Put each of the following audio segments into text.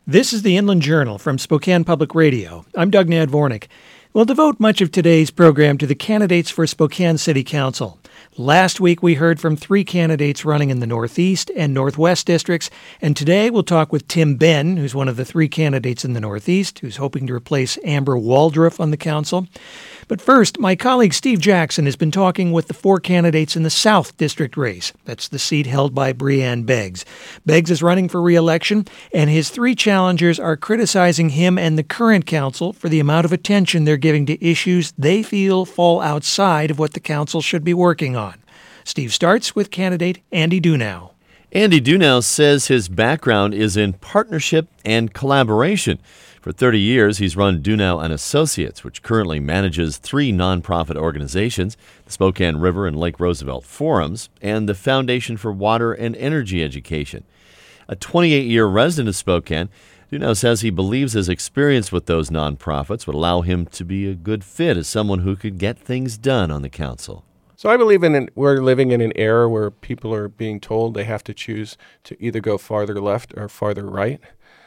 This is the Inland Journal from Spokane Public Radio. I'm Doug Nadvornik. We'll devote much of today's program to the candidates for Spokane City Council. Last week, we heard from 3 candidates running in the Northeast and Northwest districts, and today we'll talk with Tim Benn, who's one of the 3 candidates in the Northeast, who's hoping to replace Amber Waldruff on the council. But first, my colleague Steve Jackson has been talking with the 4 candidates in the South District race. That's the seat held by Breanne Beggs. Beggs is running for re-election, and his 3 challengers are criticizing him and the current council for the amount of attention they're giving to issues they feel fall outside of what the council should be working on. Steve starts with candidate Andy Dunow. Andy Dunow says his background is in partnership and collaboration. For 30 years, he's run Dunow and Associates, which currently manages 3 nonprofit organizations, the Spokane River and Lake Roosevelt Forums, and the Foundation for Water and Energy Education. A 28-year resident of Spokane, Dunow says he believes his experience with those nonprofits would allow him to be a good fit as someone who could get things done on the council. So I believe we're living in an era where people are being told they have to choose to either go farther left or farther right.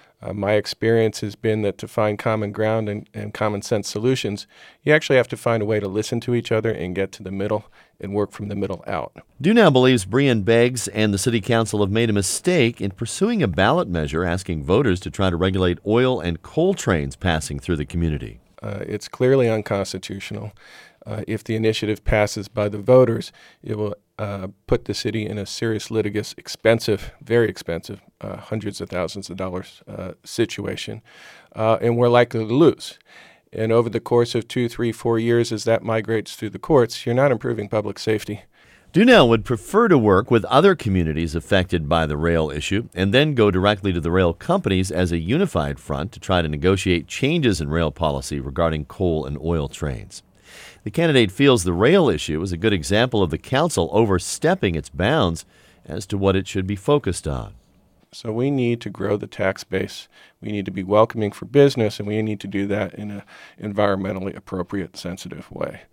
My experience has been that to find common ground and common sense solutions, you actually have to find a way to listen to each other and get to the middle and work from the middle out. Dunow believes Breanne Beggs and the City Council have made a mistake in pursuing a ballot measure asking voters to try to regulate oil and coal trains passing through the community. It's clearly unconstitutional. If the initiative passes by the voters, it will put the city in a serious litigious, expensive, very expensive, hundreds of thousands of dollars situation, and we're likely to lose. And over the course of 2, 3, 4 years, as that migrates through the courts, you're not improving public safety. Dunow would prefer to work with other communities affected by the rail issue and then go directly to the rail companies as a unified front to try to negotiate changes in rail policy regarding coal and oil trains. The candidate feels the rail issue is a good example of the council overstepping its bounds as to what it should be focused on. So we need to grow the tax base. We need to be welcoming for business, and we need to do that in an environmentally appropriate, sensitive way.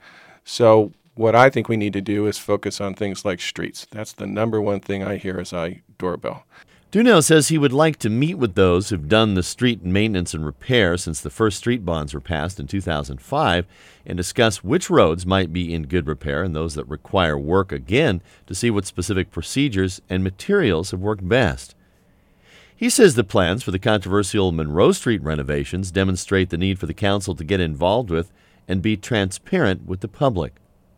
So what I think we need to do is focus on things like streets. That's the number one thing I hear as I doorbell. Dunow says he would like to meet with those who've done the street maintenance and repair since the first street bonds were passed in 2005 and discuss which roads might be in good repair and those that require work again to see what specific procedures and materials have worked best. He says the plans for the controversial Monroe Street renovations demonstrate the need for the council to get involved with and be transparent with the public.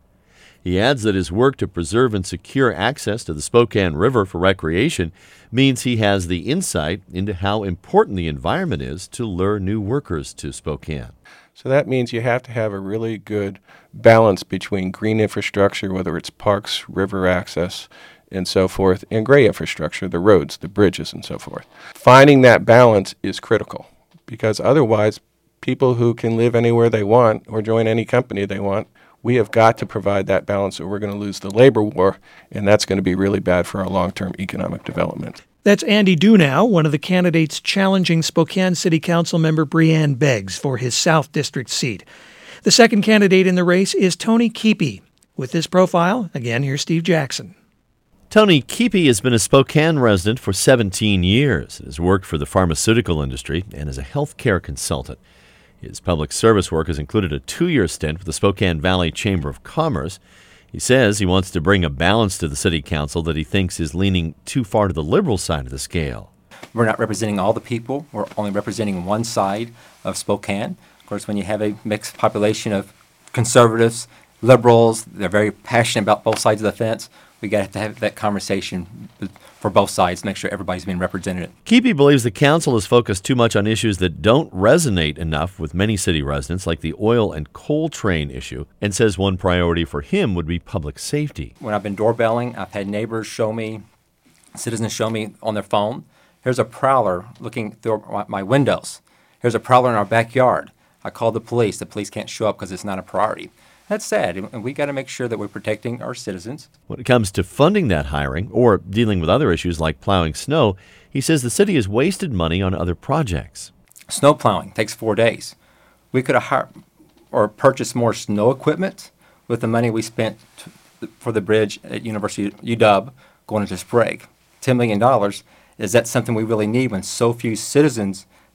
He adds that his work to preserve and secure access to the Spokane River for recreation means he has the insight into how important the environment is to lure new workers to Spokane. So that means you have to have a really good balance between green infrastructure, whether it's parks, river access, and so forth, and gray infrastructure, the roads, the bridges, and so forth. Finding that balance is critical because otherwise people who can live anywhere they want or join any company they want, we have got to provide that balance or we're going to lose the labor war, and that's going to be really bad for our long-term economic development. That's Andy Dunow, one of the candidates challenging Spokane City Council member Breanne Beggs for his South District seat. The second candidate in the race is Tony Keepy. With this profile, again, here's Steve Jackson. Tony Keepy has been a Spokane resident for 17 years and has worked for the pharmaceutical industry and as a healthcare consultant. His public service work has included a 2-year stint with the Spokane Valley Chamber of Commerce. He says he wants to bring a balance to the city council that he thinks is leaning too far to the liberal side of the scale. We're not representing all the people. We're only representing one side of Spokane. Of course, when you have a mixed population of conservatives, liberals, they're very passionate about both sides of the fence. We got to have that conversation for both sides, make sure everybody's being represented. Keepy believes the council is focused too much on issues that don't resonate enough with many city residents, like the oil and coal train issue, and says one priority for him would be public safety. When I've been doorbelling, I've had neighbors show me, citizens show me on their phone, here's a prowler looking through my windows. Here's a prowler in our backyard. I called the police. The police can't show up because it's not a priority. That's sad, and we got to make sure that we're protecting our citizens. When it comes to funding that hiring or dealing with other issues like plowing snow, he says the city has wasted money on other projects. Snow plowing takes 4 days. We could have hired or purchased more snow equipment with the money we spent for the bridge at University UW going into Sprague. $10 million, is that something we really need when so few citizens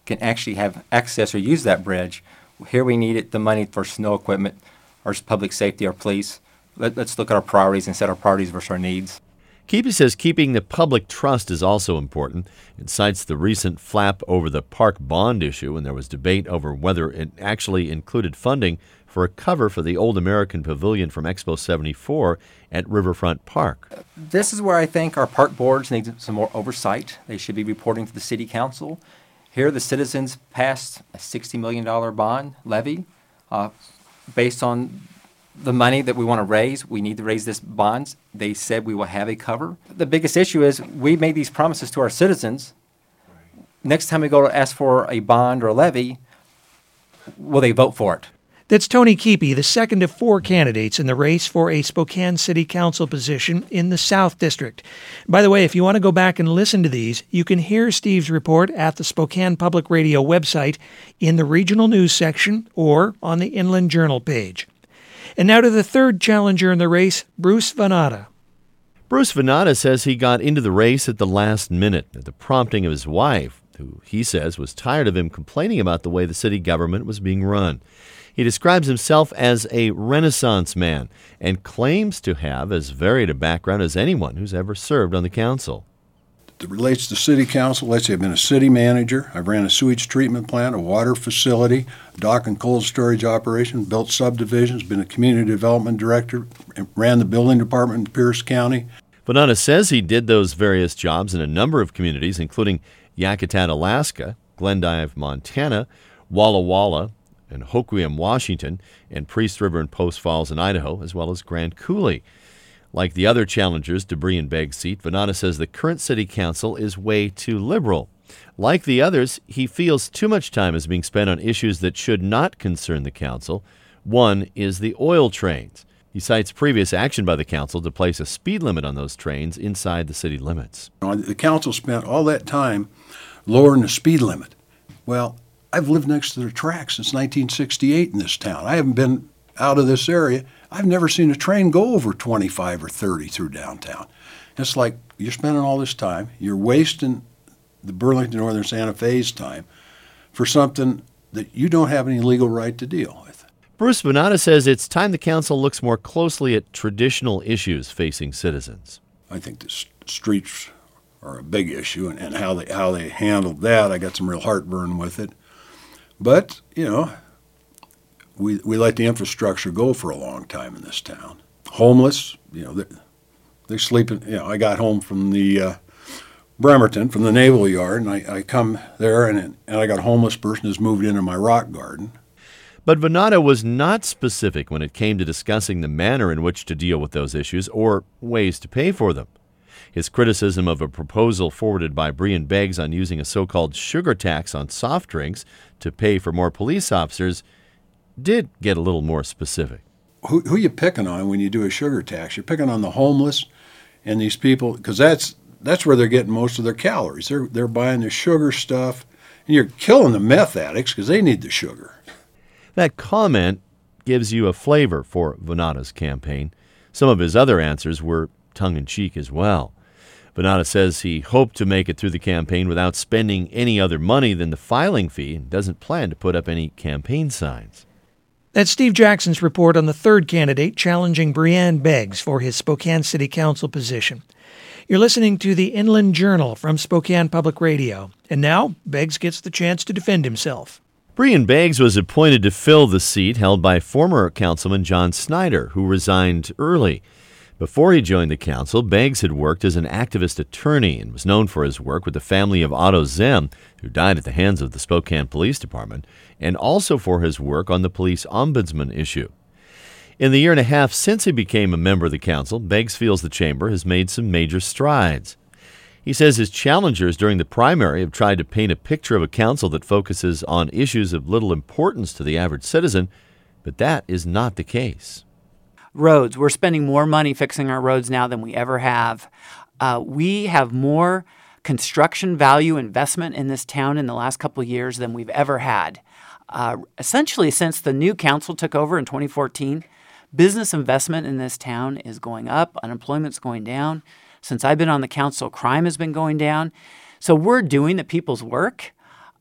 can actually have access or use that bridge. Here we needed the money for snow equipment, or public safety, or police. Let's look at our priorities and set our priorities versus our needs. Keepy says keeping the public trust is also important. It cites the recent flap over the park bond issue when there was debate over whether it actually included funding for a cover for the old American Pavilion from Expo 74 at Riverfront Park. This is where I think our park boards need some more oversight. They should be reporting to the city council. Here, the citizens passed a $60 million bond levy based on the money that we want to raise. We need to raise this bonds. They said we will have a cover. The biggest issue is we made these promises to our citizens. Next time we go to ask for a bond or a levy, will they vote for it? That's Tony Keepy, the second of 4 candidates in the race for a Spokane City Council position in the South District. By the way, if you want to go back and listen to these, you can hear Steve's report at the Spokane Public Radio website in the regional news section or on the Inland Journal page. And now to the third challenger in the race, Bruce Venata. Bruce Venata says he got into the race at the last minute at the prompting of his wife, who he says was tired of him complaining about the way the city government was being run. He describes himself as a Renaissance man and claims to have as varied a background as anyone who's ever served on the council. It relates to city council. Let's say I've been a city manager. I've ran a sewage treatment plant, a water facility, dock and cold storage operation, built subdivisions, been a community development director, ran the building department in Pierce County. Venata says he did those various jobs in a number of communities, including Yakutat, Alaska, Glendive, Montana, Walla Walla, and Hoquiam, Washington, and Priest River and Post Falls in Idaho, as well as Grand Coulee. Like the other challengers to Breein Begg's seat, Venata says the current city council is way too liberal. Like the others, he feels too much time is being spent on issues that should not concern the council. One is the oil trains. He cites previous action by the council to place a speed limit on those trains inside the city limits. The council spent all that time lowering the speed limit. Well, I've lived next to the track since 1968 in this town. I haven't been out of this area. I've never seen a train go over 25 or 30 through downtown. It's like you're spending all this time, you're wasting the Burlington Northern Santa Fe's time for something that you don't have any legal right to deal with. Bruce Venata says it's time the council looks more closely at traditional issues facing citizens. I think the streets are a big issue, and how they handled that, I got some real heartburn with it. But, we let the infrastructure go for a long time in this town. Homeless, they sleep in, I got home from the Bremerton, from the Naval Yard, and I come there, and I got a homeless person who's moved into my rock garden. But Venata was not specific when it came to discussing the manner in which to deal with those issues or ways to pay for them. His criticism of a proposal forwarded by Breein Beggs on using a so-called sugar tax on soft drinks to pay for more police officers did get a little more specific. Who you picking on when you do a sugar tax? You're picking on the homeless and these people, because that's where they're getting most of their calories. They're buying the sugar stuff, and you're killing the meth addicts because they need the sugar. That comment gives you a flavor for Venata's campaign. Some of his other answers were tongue-in-cheek as well. Venata says he hoped to make it through the campaign without spending any other money than the filing fee and doesn't plan to put up any campaign signs. That's Steve Jackson's report on the third candidate challenging Breein Beggs for his Spokane City Council position. You're listening to the Inland Journal from Spokane Public Radio. And now, Beggs gets the chance to defend himself. Breein Beggs was appointed to fill the seat held by former Councilman John Snyder, who resigned early. Before he joined the council, Beggs had worked as an activist attorney and was known for his work with the family of Otto Zem, who died at the hands of the Spokane Police Department, and also for his work on the police ombudsman issue. In the year and a half since he became a member of the council, Beggs feels the chamber has made some major strides. He says his challengers during the primary have tried to paint a picture of a council that focuses on issues of little importance to the average citizen, but that is not the case. Roads. We're spending more money fixing our roads now than we ever have. We have more construction value investment in this town in the last couple of years than we've ever had. Essentially, since the new council took over in 2014, business investment in this town is going up, unemployment's going down. Since I've been on the council, crime has been going down. So we're doing the people's work.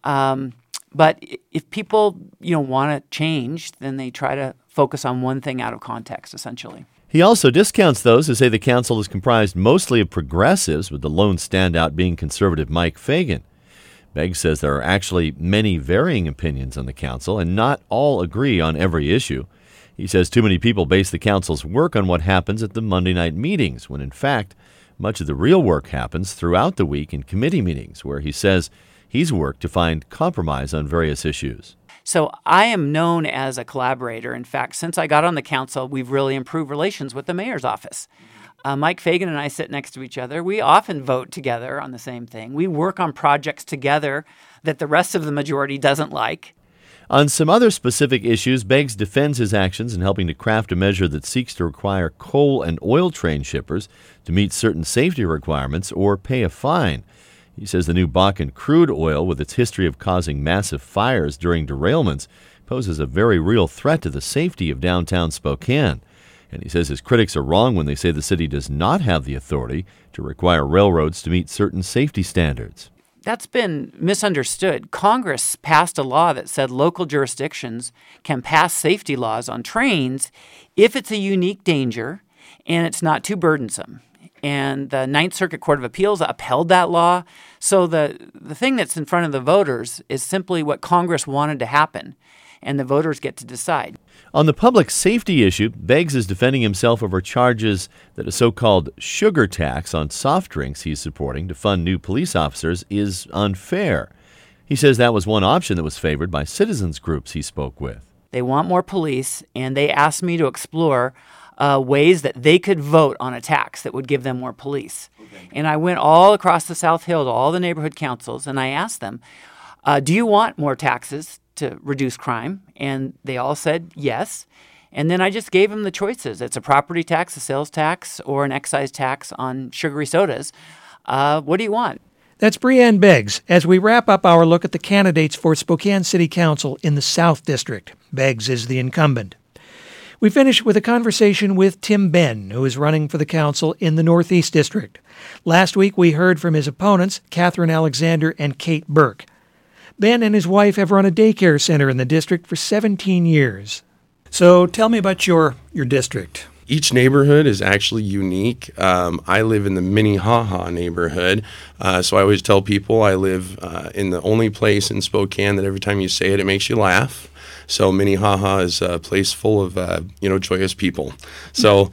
But if people, want to change, then they try to focus on one thing out of context, essentially. He also discounts those who say the council is comprised mostly of progressives, with the lone standout being conservative Mike Fagan. Beggs says there are actually many varying opinions on the council, and not all agree on every issue. He says too many people base the council's work on what happens at the Monday night meetings, when in fact, much of the real work happens throughout the week in committee meetings, where he says he's worked to find compromise on various issues. So I am known as a collaborator. In fact, since I got on the council, we've really improved relations with the mayor's office. Mike Fagan and I sit next to each other. We often vote together on the same thing. We work on projects together that the rest of the majority doesn't like. On some other specific issues, Beggs defends his actions in helping to craft a measure that seeks to require coal and oil train shippers to meet certain safety requirements or pay a fine. He says the new Bakken crude oil, with its history of causing massive fires during derailments, poses a very real threat to the safety of downtown Spokane. And he says his critics are wrong when they say the city does not have the authority to require railroads to meet certain safety standards. That's been misunderstood. Congress passed a law that said local jurisdictions can pass safety laws on trains if it's a unique danger and it's not too burdensome. And the Ninth Circuit Court of Appeals upheld that law. So the thing that's in front of the voters is simply what Congress wanted to happen, and the voters get to decide. On the public safety issue, Beggs is defending himself over charges that a so-called sugar tax on soft drinks he's supporting to fund new police officers is unfair. He says that was one option that was favored by citizens groups he spoke with. They want more police, and they asked me to explore ways that they could vote on a tax that would give them more police. Okay. And I went all across the South Hill to all the neighborhood councils, and I asked them, do you want more taxes to reduce crime? And they all said yes. And then I just gave them the choices. It's a property tax, a sales tax, or an excise tax on sugary sodas. What do you want? That's Breanne Beggs as we wrap up our look at the candidates for Spokane City Council in the South District. Beggs is the incumbent. We finish with a conversation with Tim Benn, who is running for the council in the Northeast District. Last week, we heard from his opponents, Catherine Alexander and Kate Burke. Ben and his wife have run a daycare center in the district for 17 years. So tell me about your district. Each neighborhood is actually unique. I live in the Minnehaha neighborhood, so I always tell people I live in the only place in Spokane that every time you say it, it makes you laugh. So Minnehaha is a place full of, joyous people. So,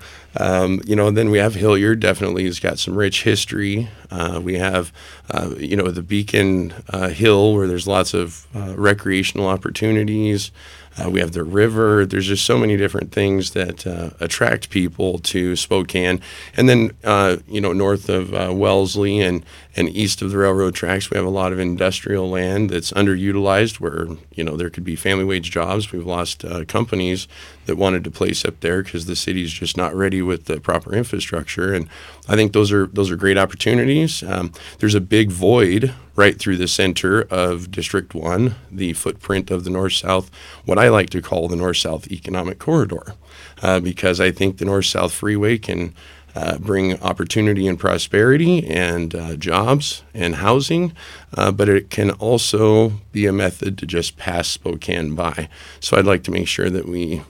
then we have Hilliard, definitely has got some rich history. We have, the Beacon Hill, where there's lots of recreational opportunities. We have the river. There's just so many different things that attract people to Spokane. And then, north of Wellesley and east of the railroad tracks, we have a lot of industrial land that's underutilized where, there could be family wage jobs. We've lost companies that wanted to place up there because the city's just not ready with the proper infrastructure. And I think those are great opportunities. There's a big void right through the center of District 1, the footprint of the North-South, what I like to call the North-South Economic Corridor, because I think the North-South Freeway can bring opportunity and prosperity and jobs and housing, but it can also be a method to just pass Spokane by. So I'd like to make sure that we,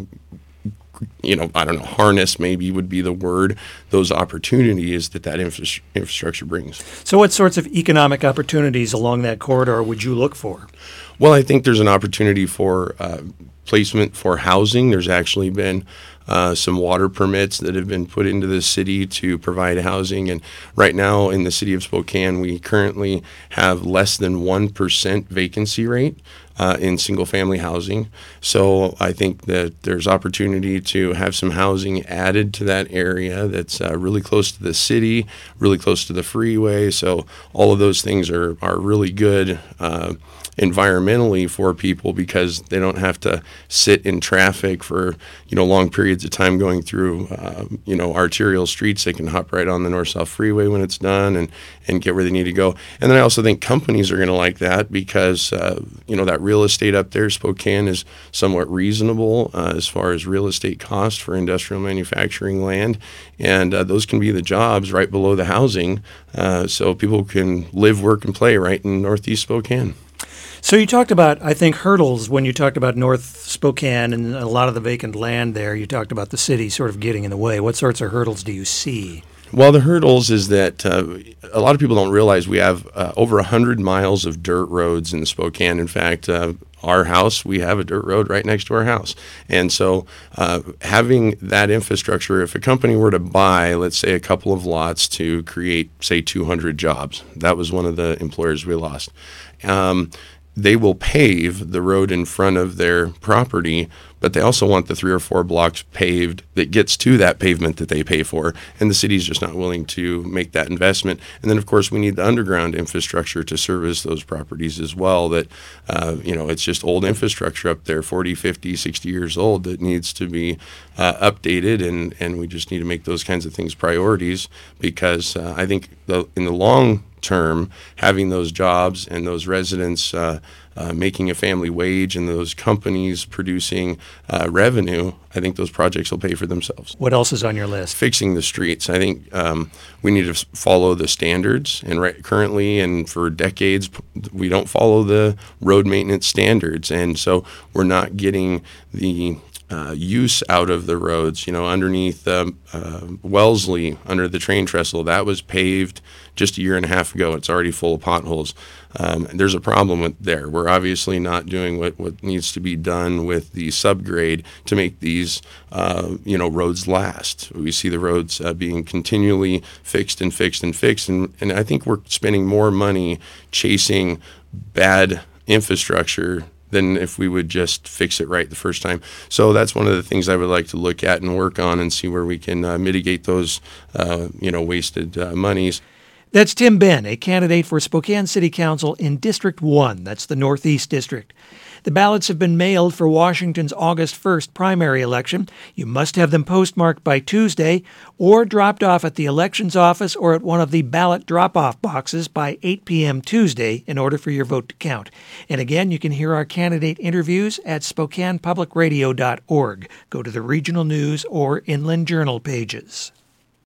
harness maybe would be the word, those opportunities that infrastructure brings. So what sorts of economic opportunities along that corridor would you look for? Well, I think there's an opportunity for placement for housing. There's actually been some water permits that have been put into the city to provide housing. And right now in the city of Spokane, we currently have less than 1% vacancy rate in single-family housing. So I think that there's opportunity to have some housing added to that area that's really close to the city, really close to the freeway. So all of those things are really good environmentally for people because they don't have to sit in traffic for long periods of time going through arterial streets. They can hop right on the North-South Freeway when it's done and get where they need to go. And then I also think companies are going to like that because that real estate up there, Spokane, is somewhat reasonable as far as real estate cost for industrial manufacturing land, and those can be the jobs right below the housing, so people can live, work, and play right in Northeast Spokane. So you talked about, I think, hurdles when you talked about North Spokane and a lot of the vacant land there. You talked about the city sort of getting in the way. What sorts of hurdles do you see? Well, the hurdles is that a lot of people don't realize we have over 100 miles of dirt roads in Spokane. In fact, our house, we have a dirt road right next to our house. And so having that infrastructure, if a company were to buy, let's say, a couple of lots to create, say, 200 jobs, that was one of the employers we lost. They will pave the road in front of their property, but they also want the 3 or 4 blocks paved that gets to that pavement that they pay for, and the city's just not willing to make that investment. And then, of course, we need the underground infrastructure to service those properties as well. That, it's just old infrastructure up there, 40, 50, 60 years old, that needs to be updated, and we just need to make those kinds of things priorities, because I think in the long term, having those jobs and those residents making a family wage and those companies producing revenue, I think those projects will pay for themselves. What else is on your list? Fixing the streets. I think we need to follow the standards. And currently and for decades, we don't follow the road maintenance standards. And so we're not getting the use out of the roads. Underneath Wellesley, under the train trestle, that was paved just a year and a half ago. It's already full of potholes. There's a problem there. We're obviously not doing what needs to be done with the subgrade to make these roads last. We see the roads being continually fixed and fixed and fixed, and I think we're spending more money chasing bad infrastructure than if we would just fix it right the first time. So that's one of the things I would like to look at and work on and see where we can mitigate those wasted monies. That's Tim Benn, a candidate for Spokane City Council in District 1. That's the Northeast District. The ballots have been mailed for Washington's August 1st primary election. You must have them postmarked by Tuesday or dropped off at the elections office or at one of the ballot drop-off boxes by 8 p.m. Tuesday in order for your vote to count. And again, you can hear our candidate interviews at SpokanePublicRadio.org. Go to the Regional News or Inland Journal pages.